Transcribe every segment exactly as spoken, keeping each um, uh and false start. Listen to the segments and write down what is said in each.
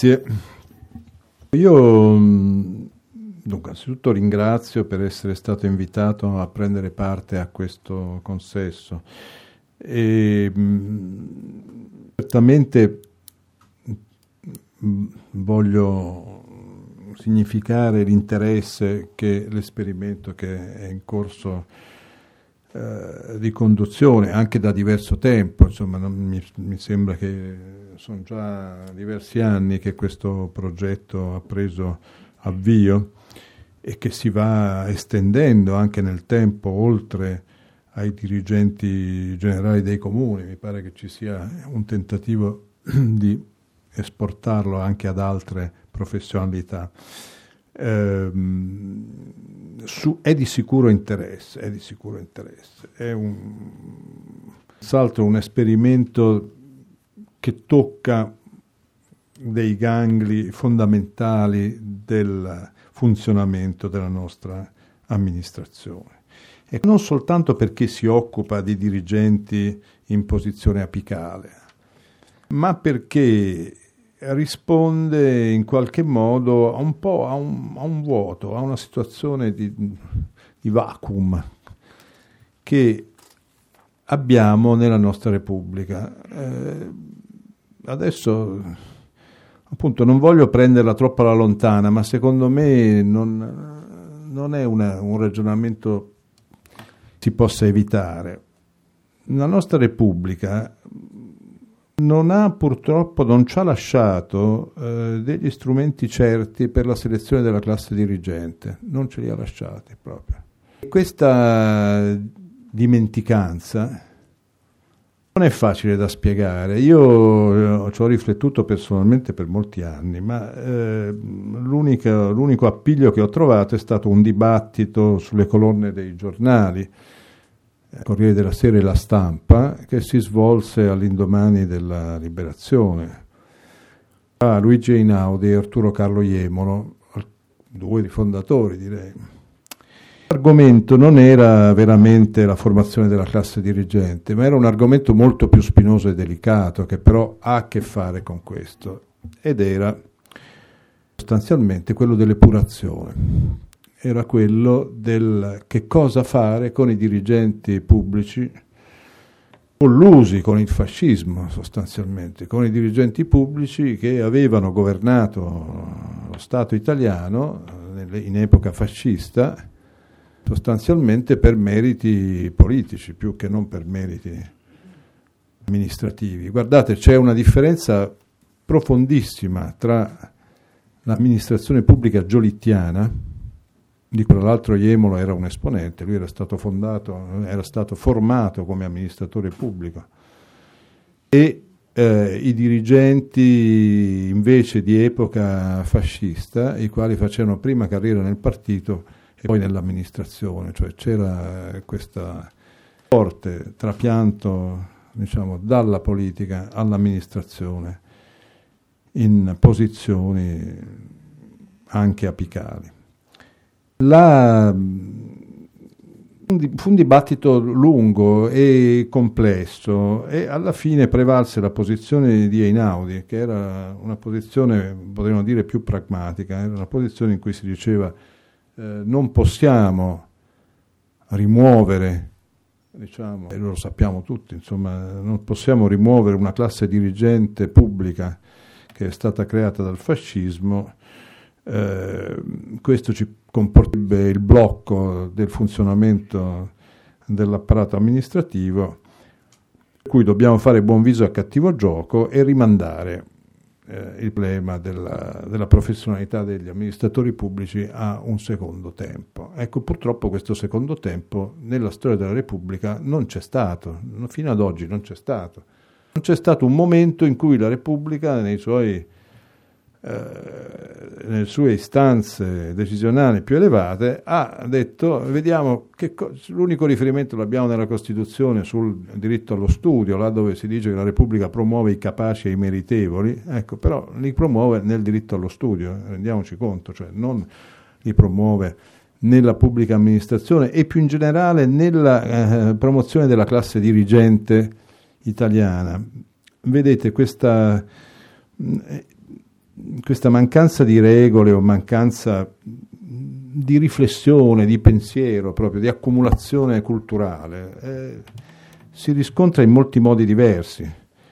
Grazie. Io dunque, anzitutto ringrazio per essere stato invitato a prendere parte a questo consesso e mh, certamente mh, voglio significare l'interesse che l'esperimento che è in corso eh, di conduzione anche da diverso tempo, insomma non, mi, mi sembra che sono già diversi anni che questo progetto ha preso avvio e che si va estendendo anche nel tempo oltre ai dirigenti generali dei comuni. Mi pare che ci sia un tentativo di esportarlo anche ad altre professionalità. Eh, su, è di sicuro interesse, è di sicuro interesse. È un salto un esperimento che tocca dei gangli fondamentali del funzionamento della nostra amministrazione. E non soltanto perché si occupa di dirigenti in posizione apicale, ma perché risponde in qualche modo a un po' a un, a un vuoto, a una situazione di, di vacuum che abbiamo nella nostra Repubblica. Eh, adesso appunto non voglio prenderla troppo alla lontana, ma secondo me non, non è una, un ragionamento che si possa evitare. La nostra Repubblica non ha purtroppo, non ci ha lasciato eh, degli strumenti certi per la selezione della classe dirigente, non ce li ha lasciati proprio. E questa dimenticanza non è facile da spiegare. Io ci ho riflettuto personalmente per molti anni, ma eh, l'unica, l'unico appiglio che ho trovato è stato un dibattito sulle colonne dei giornali, Corriere della Sera e La Stampa, che si svolse all'indomani della Liberazione. Ah, Luigi Einaudi e Arturo Carlo Jemolo, due fondatori direi. L'argomento non era veramente la formazione della classe dirigente, ma era un argomento molto più spinoso e delicato, che però ha a che fare con questo, ed era sostanzialmente quello dell'epurazione. Era quello del che cosa fare con i dirigenti pubblici, collusi con il fascismo sostanzialmente, con i dirigenti pubblici che avevano governato lo Stato italiano in epoca fascista, sostanzialmente per meriti politici più che non per meriti amministrativi. Guardate, c'è una differenza profondissima tra l'amministrazione pubblica giolittiana, di cui tra l'altro Jemolo era un esponente, lui era stato fondato, era stato formato come amministratore pubblico, e eh, i dirigenti invece di epoca fascista, i quali facevano prima carriera nel partito e poi nell'amministrazione, cioè c'era questo forte trapianto, diciamo, dalla politica all'amministrazione in posizioni anche apicali. La, fu un dibattito lungo e complesso e alla fine prevalse la posizione di Einaudi, che era una posizione, potremmo dire, più pragmatica, era una posizione in cui si diceva eh, non possiamo rimuovere, diciamo, e lo sappiamo tutti, insomma, non possiamo rimuovere una classe dirigente pubblica che è stata creata dal fascismo. Eh, questo ci comporterebbe il blocco del funzionamento dell'apparato amministrativo, per cui dobbiamo fare buon viso a cattivo gioco e rimandare eh, il problema della, della professionalità degli amministratori pubblici a un secondo tempo. Ecco, purtroppo questo secondo tempo nella storia della Repubblica non c'è stato, fino ad oggi non c'è stato. Non c'è stato un momento in cui la Repubblica nei suoi Eh, nelle sue istanze decisionali più elevate ha detto vediamo che co- l'unico riferimento l'abbiamo nella Costituzione sul diritto allo studio, là dove si dice che la Repubblica promuove i capaci e i meritevoli, ecco, però li promuove nel diritto allo studio, rendiamoci conto, cioè non li promuove nella pubblica amministrazione e più in generale nella eh, promozione della classe dirigente italiana. Vedete, questa questa mancanza di regole o mancanza di riflessione, di pensiero, proprio di accumulazione culturale, eh, si riscontra in molti modi diversi.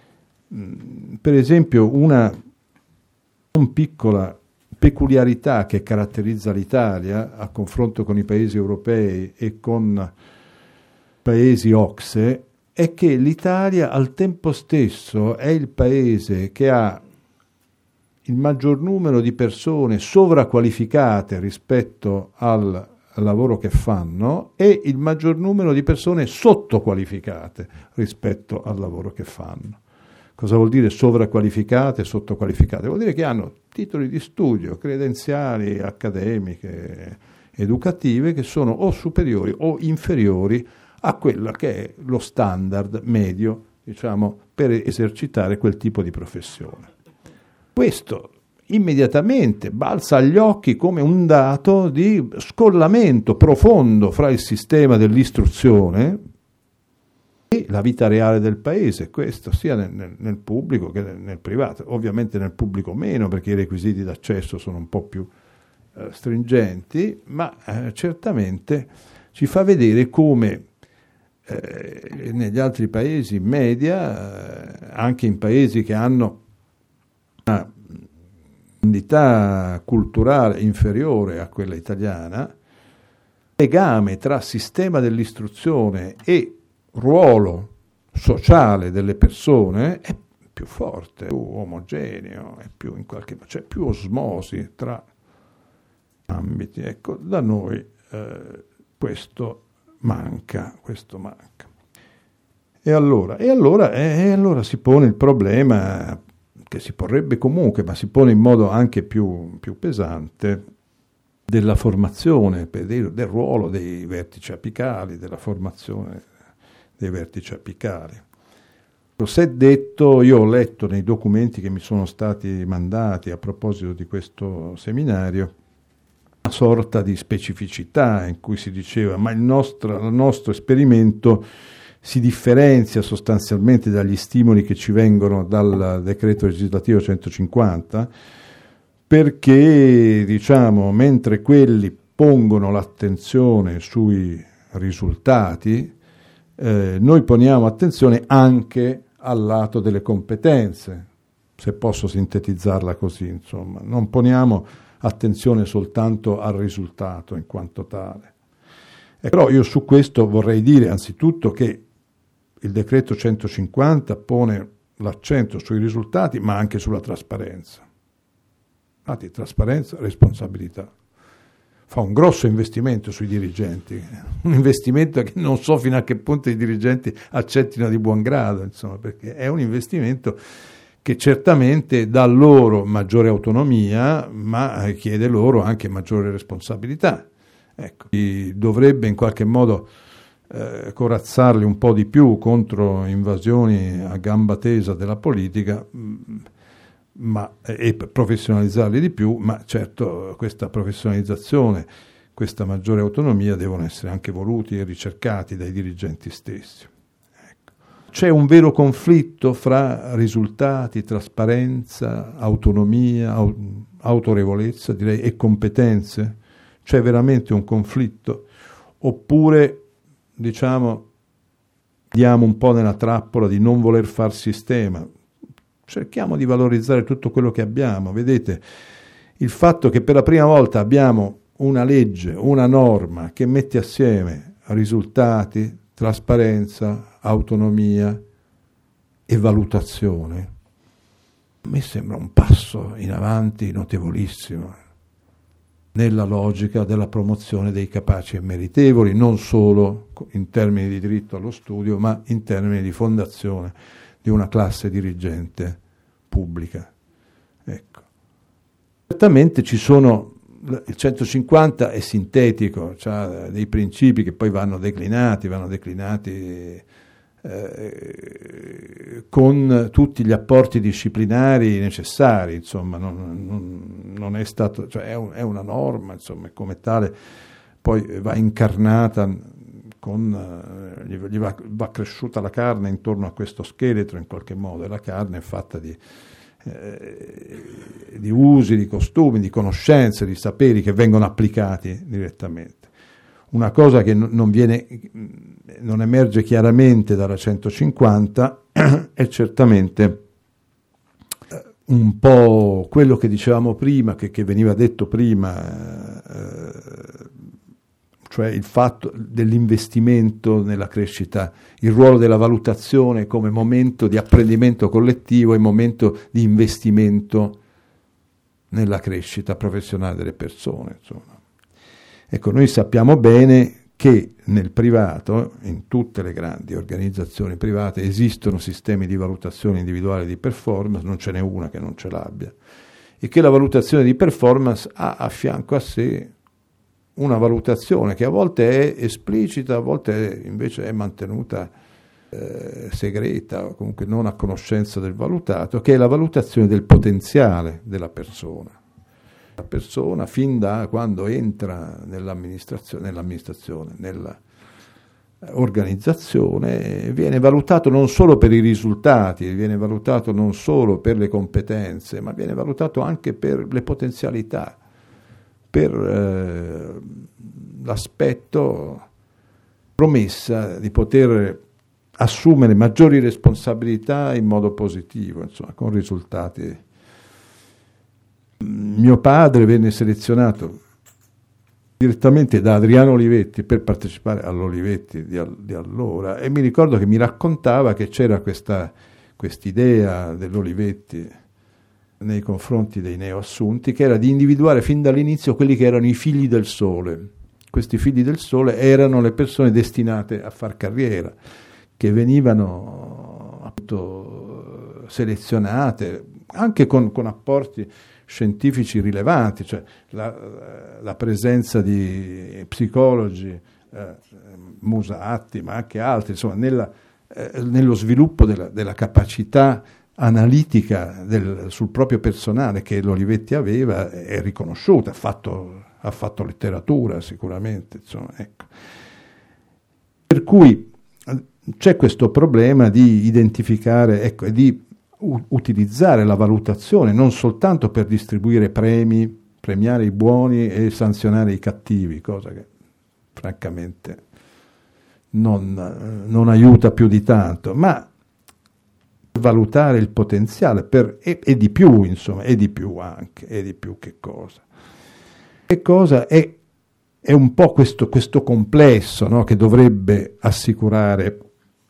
Per esempio, una non piccola peculiarità che caratterizza l'Italia a confronto con i paesi europei e con paesi O C S E è che l'Italia al tempo stesso è il paese che ha il maggior numero di persone sovraqualificate rispetto al lavoro che fanno e il maggior numero di persone sottoqualificate rispetto al lavoro che fanno. Cosa vuol dire sovraqualificate e sottoqualificate? Vuol dire che hanno titoli di studio, credenziali accademiche, educative, che sono o superiori o inferiori a quello che è lo standard medio, diciamo, per esercitare quel tipo di professione. Questo immediatamente balza agli occhi come un dato di scollamento profondo fra il sistema dell'istruzione e la vita reale del paese, questo sia nel, nel, nel pubblico che nel, nel privato. Ovviamente nel pubblico meno, perché i requisiti d'accesso sono un po' più eh, stringenti, ma eh, certamente ci fa vedere come eh, negli altri paesi media, eh, anche in paesi che hanno una profondità culturale inferiore a quella italiana, il legame tra sistema dell'istruzione e ruolo sociale delle persone è più forte, più omogeneo, è più in qualche modo, c'è più osmosi tra ambiti. Ecco, da noi eh, questo manca, questo manca. E allora, e allora, e allora si pone il problema che si porrebbe comunque, ma si pone in modo anche più, più pesante, della formazione, del, del ruolo dei vertici apicali, della formazione dei vertici apicali. Si è detto, io ho letto nei documenti che mi sono stati mandati a proposito di questo seminario, una sorta di specificità in cui si diceva ma il nostro, il nostro esperimento si differenzia sostanzialmente dagli stimoli che ci vengono dal decreto legislativo centocinquanta, perché, diciamo, mentre quelli pongono l'attenzione sui risultati, eh, noi poniamo attenzione anche al lato delle competenze, se posso sintetizzarla così, insomma. Non poniamo attenzione soltanto al risultato in quanto tale. E però io su questo vorrei dire anzitutto che il decreto centocinquanta pone l'accento sui risultati, ma anche sulla trasparenza. Infatti, trasparenza, responsabilità. Fa un grosso investimento sui dirigenti, un investimento che non so fino a che punto i dirigenti accettino di buon grado, insomma, perché è un investimento che certamente dà loro maggiore autonomia, ma chiede loro anche maggiore responsabilità. Ecco, dovrebbe in qualche modo eh, corazzarli un po' di più contro invasioni a gamba tesa della politica, ma, e professionalizzarli di più, ma certo questa professionalizzazione, questa maggiore autonomia devono essere anche voluti e ricercati dai dirigenti stessi. Ecco. C'è un vero conflitto fra risultati, trasparenza, autonomia, au- autorevolezza, direi, e competenze? C'è veramente un conflitto? Oppure, diciamo, diamo un po' nella trappola di non voler far sistema? Cerchiamo di valorizzare tutto quello che abbiamo. Vedete, il fatto che per la prima volta abbiamo una legge, una norma che mette assieme risultati, trasparenza, autonomia e valutazione, a me sembra un passo in avanti notevolissimo nella logica della promozione dei capaci e meritevoli, non solo in termini di diritto allo studio, ma in termini di fondazione di una classe dirigente pubblica. Ecco. Certamente ci sono, il centocinquanta è sintetico, ha dei principi che poi vanno declinati, vanno declinati eh, con tutti gli apporti disciplinari necessari, insomma, non, non, non è stato, cioè è, un, è una norma, insomma, e come tale poi va incarnata con, gli, gli va, va cresciuta la carne intorno a questo scheletro in qualche modo, e la carne è fatta di eh, di usi, di costumi, di conoscenze, di saperi che vengono applicati direttamente. Una cosa che non viene, non emerge chiaramente dalla centocinquanta è certamente un po' quello che dicevamo prima, che, che veniva detto prima, eh, cioè il fatto dell'investimento nella crescita, il ruolo della valutazione come momento di apprendimento collettivo e momento di investimento nella crescita professionale delle persone. Insomma. Ecco, noi sappiamo bene che nel privato, in tutte le grandi organizzazioni private, esistono sistemi di valutazione individuale di performance, non ce n'è una che non ce l'abbia, e che la valutazione di performance ha a fianco a sé una valutazione che a volte è esplicita, a volte invece è mantenuta eh, segreta, o comunque non a conoscenza del valutato, che è la valutazione del potenziale della persona. La persona, fin da quando entra nell'amministrazione, nell'amministrazione, nella organizzazione, viene valutato non solo per i risultati, viene valutato non solo per le competenze, ma viene valutato anche per le potenzialità, per eh, l'aspetto promessa di poter assumere maggiori responsabilità in modo positivo, insomma, con risultati. Mio padre venne selezionato direttamente da Adriano Olivetti per partecipare all'Olivetti di, all- di allora, e mi ricordo che mi raccontava che c'era questa quest'idea dell'Olivetti nei confronti dei neoassunti, che era di individuare fin dall'inizio quelli che erano i figli del sole. Questi figli del sole erano le persone destinate a far carriera, che venivano appunto selezionate anche con, con apporti scientifici rilevanti, cioè la, la presenza di psicologi, eh, Musatti, ma anche altri, insomma, nella, eh, nello sviluppo della, della capacità analitica del, sul proprio personale che l'Olivetti aveva è riconosciuta, ha fatto, ha fatto letteratura sicuramente, insomma, ecco. Per cui c'è questo problema di identificare, ecco, e di u- utilizzare la valutazione non soltanto per distribuire premi, premiare i buoni e sanzionare i cattivi, cosa che francamente non, non aiuta più di tanto, ma valutare il potenziale per, e, e di più, insomma, e di più anche, e di più che cosa? Che cosa è, è un po' questo, questo complesso, no, che dovrebbe assicurare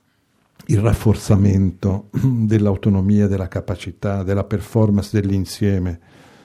il rafforzamento dell'autonomia, della capacità, della performance dell'insieme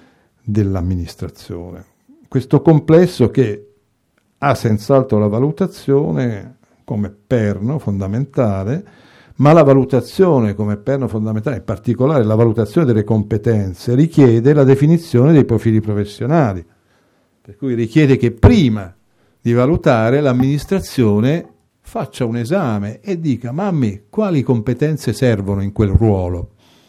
dell'amministrazione. Questo complesso che ha senz'altro la valutazione come perno fondamentale, ma la valutazione come perno fondamentale, in particolare la valutazione delle competenze, richiede la definizione dei profili professionali, per cui richiede che prima di valutare l'amministrazione faccia un esame e dica: ma a me quali competenze servono in quel ruolo?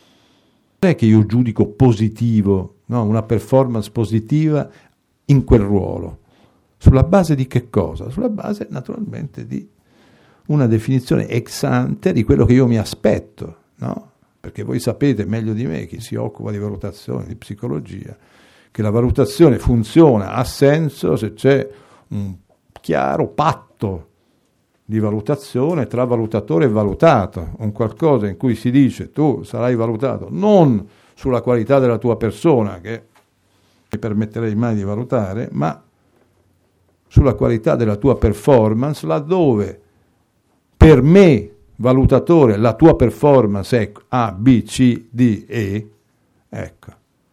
Non è che io giudico positivo, no? Una performance positiva in quel ruolo. Sulla base di che cosa? Sulla base naturalmente di una definizione ex ante di quello che io mi aspetto, no? Perché voi sapete meglio di me, chi si occupa di valutazione, di psicologia, che la valutazione funziona, ha senso se c'è un chiaro patto di valutazione tra valutatore e valutato, un qualcosa in cui si dice: tu sarai valutato non sulla qualità della tua persona, che mi permetterei mai di valutare, ma sulla qualità della tua performance, laddove per me, valutatore, la tua performance è A, B, C, D, E, ecco.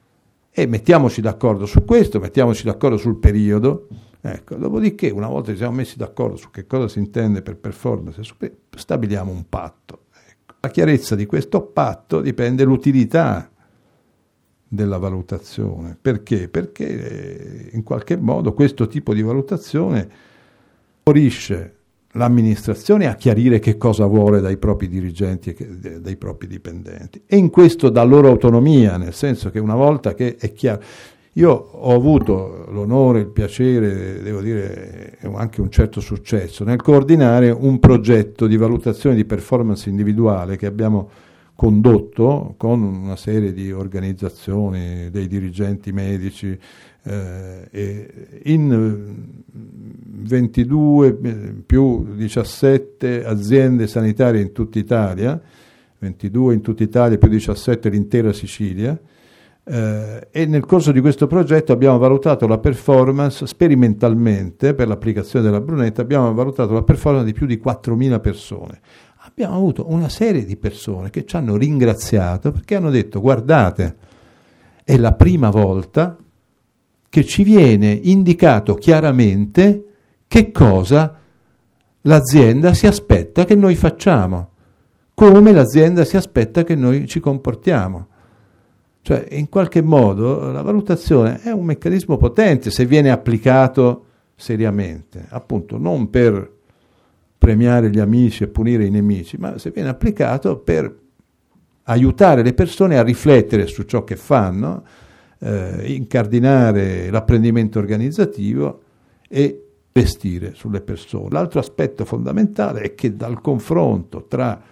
E mettiamoci d'accordo su questo, mettiamoci d'accordo sul periodo, ecco. Dopodiché, una volta che siamo messi d'accordo su che cosa si intende per performance, stabiliamo un patto. Ecco. La chiarezza di questo patto dipende dall'utilità della valutazione. Perché? Perché in qualche modo questo tipo di valutazione favorisce l'amministrazione a chiarire che cosa vuole dai propri dirigenti e dai propri dipendenti, e in questo dà loro autonomia, nel senso che una volta che è chiaro, io ho avuto l'onore, il piacere, devo dire anche un certo successo nel coordinare un progetto di valutazione di performance individuale che abbiamo condotto con una serie di organizzazioni, dei dirigenti medici, eh, e in ventidue più diciassette aziende sanitarie in tutta Italia, ventidue in tutta Italia più diciassette l'intera Sicilia, eh, e nel corso di questo progetto abbiamo valutato la performance sperimentalmente per l'applicazione della Brunetta, abbiamo valutato la performance di più di quattromila persone. Abbiamo avuto una serie di persone che ci hanno ringraziato perché hanno detto: guardate, è la prima volta che ci viene indicato chiaramente che cosa l'azienda si aspetta che noi facciamo, come l'azienda si aspetta che noi ci comportiamo. Cioè, in qualche modo la valutazione è un meccanismo potente se viene applicato seriamente, appunto non per premiare gli amici e punire i nemici, ma se viene applicato per aiutare le persone a riflettere su ciò che fanno, eh, incardinare l'apprendimento organizzativo e investire sulle persone. L'altro aspetto fondamentale è che dal confronto tra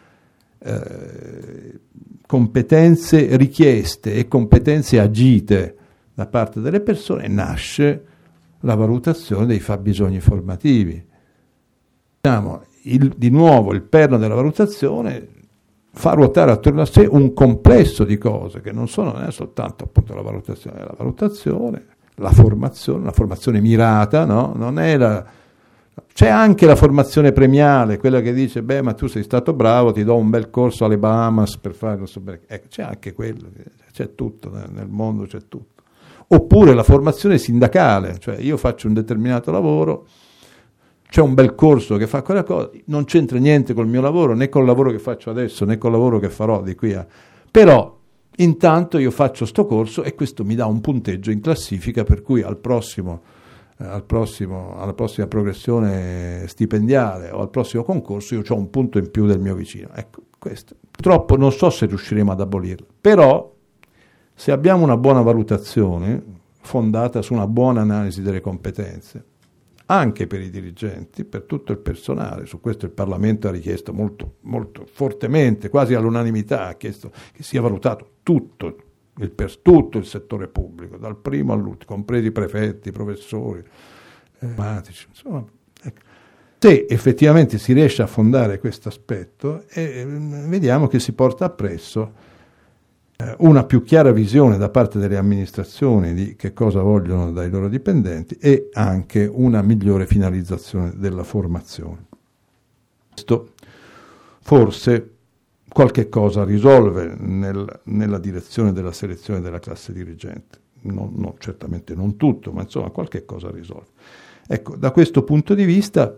eh, competenze richieste e competenze agite da parte delle persone nasce la valutazione dei fabbisogni formativi. Diciamo, il, di nuovo il perno della valutazione fa ruotare attorno a sé un complesso di cose che non sono non è soltanto appunto la valutazione, la valutazione, la formazione, la formazione mirata, no? Non è la, c'è anche la formazione premiale, quella che dice beh ma tu sei stato bravo, ti do un bel corso alle Bahamas per fare non so bene. Ecco, c'è anche quello, c'è tutto nel mondo, c'è tutto. Oppure la formazione sindacale, cioè io faccio un determinato lavoro, c'è un bel corso che fa quella cosa, non c'entra niente col mio lavoro, né col lavoro che faccio adesso, né col lavoro che farò di qui a... Però intanto io faccio sto corso e questo mi dà un punteggio in classifica per cui al prossimo, eh, al prossimo, alla prossima progressione stipendiale o al prossimo concorso io ho un punto in più del mio vicino. Ecco, questo. Purtroppo non so se riusciremo ad abolirlo, però se abbiamo una buona valutazione fondata su una buona analisi delle competenze, anche per i dirigenti, per tutto il personale. Su questo il Parlamento ha richiesto molto, molto fortemente, quasi all'unanimità, ha chiesto che sia valutato tutto il, per, tutto il settore pubblico, dal primo all'ultimo, compresi i prefetti, i professori, eh, informatici, insomma. Ecco. Se effettivamente si riesce a fondare questo aspetto, eh, vediamo che si porta appresso una più chiara visione da parte delle amministrazioni di che cosa vogliono dai loro dipendenti e anche una migliore finalizzazione della formazione. Questo forse qualche cosa risolve nel, nella direzione della selezione della classe dirigente, non, non, certamente non tutto, ma insomma qualche cosa risolve. Ecco, da questo punto di vista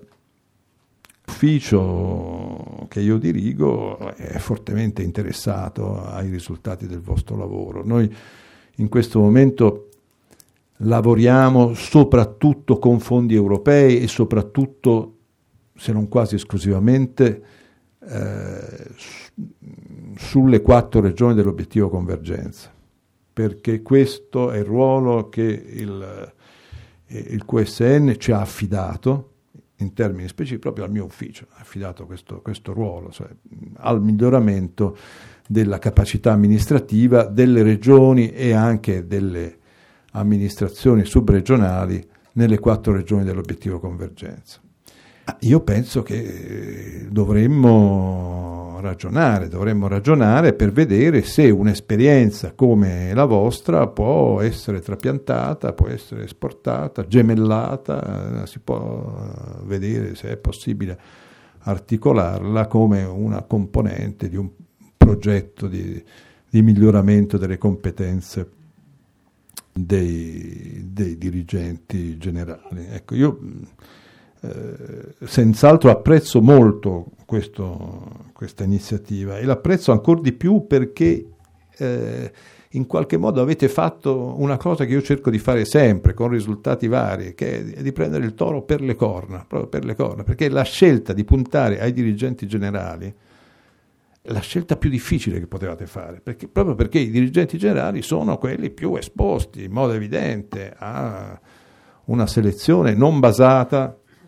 l'ufficio che io dirigo è fortemente interessato ai risultati del vostro lavoro. Noi in questo momento lavoriamo soprattutto con fondi europei e soprattutto, se non quasi esclusivamente, eh, sulle quattro regioni dell'obiettivo convergenza, perché questo è il ruolo che il, il Q S N ci ha affidato in termini specifici, proprio al mio ufficio, ha affidato questo, questo ruolo, cioè al miglioramento della capacità amministrativa delle regioni e anche delle amministrazioni subregionali nelle quattro regioni dell'obiettivo convergenza. Io penso che dovremmo ragionare, dovremmo ragionare per vedere se un'esperienza come la vostra può essere trapiantata, può essere esportata, gemellata, si può vedere se è possibile articolarla come una componente di un progetto di, di miglioramento delle competenze dei, dei dirigenti generali. Ecco, io Eh, senz'altro apprezzo molto questo, questa iniziativa e l'apprezzo ancora di più perché eh, in qualche modo avete fatto una cosa che io cerco di fare sempre con risultati vari, che è di prendere il toro per le corna, proprio per le corna, perché la scelta di puntare ai dirigenti generali è la scelta più difficile che potevate fare, perché, proprio perché i dirigenti generali sono quelli più esposti in modo evidente a una selezione non basata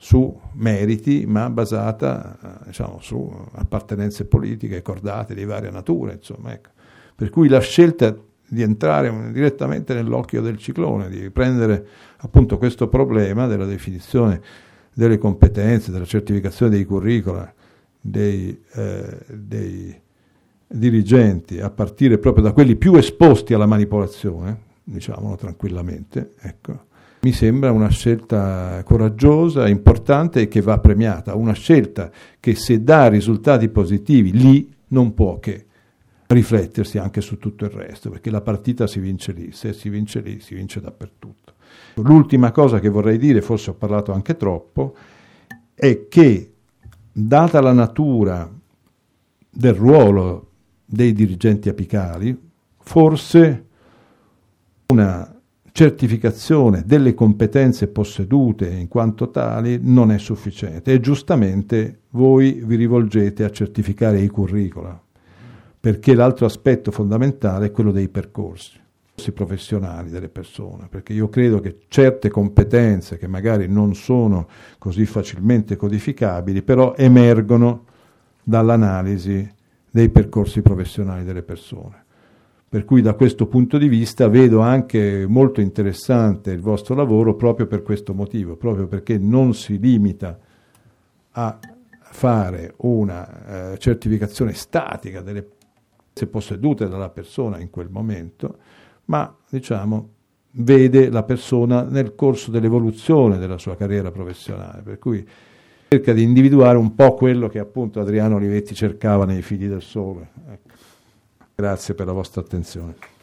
su meriti, ma basata diciamo, su appartenenze politiche, cordate di varia natura, insomma, ecco. Per cui la scelta di entrare direttamente nell'occhio del ciclone, di prendere appunto questo problema della definizione delle competenze, della certificazione dei curricula, dei, eh, dei dirigenti, a partire proprio da quelli più esposti alla manipolazione, diciamolo tranquillamente, ecco. Mi sembra una scelta coraggiosa, importante e che va premiata, una scelta che se dà risultati positivi lì non può che riflettersi anche su tutto il resto, perché la partita si vince lì, se si vince lì si vince dappertutto. L'ultima cosa che vorrei dire, forse ho parlato anche troppo, è che data la natura del ruolo dei dirigenti apicali, forse una certificazione delle competenze possedute in quanto tali non è sufficiente e giustamente voi vi rivolgete a certificare i curricula, perché l'altro aspetto fondamentale è quello dei percorsi professionali delle persone, perché io credo che certe competenze che magari non sono così facilmente codificabili, però emergono dall'analisi dei percorsi professionali delle persone. Per cui da questo punto di vista vedo anche molto interessante il vostro lavoro proprio per questo motivo, proprio perché non si limita a fare una eh, certificazione statica delle competenze possedute dalla persona in quel momento, ma diciamo vede la persona nel corso dell'evoluzione della sua carriera professionale, per cui cerca di individuare un po' quello che appunto Adriano Olivetti cercava nei Figli del Sole. Ecco. Grazie per la vostra attenzione.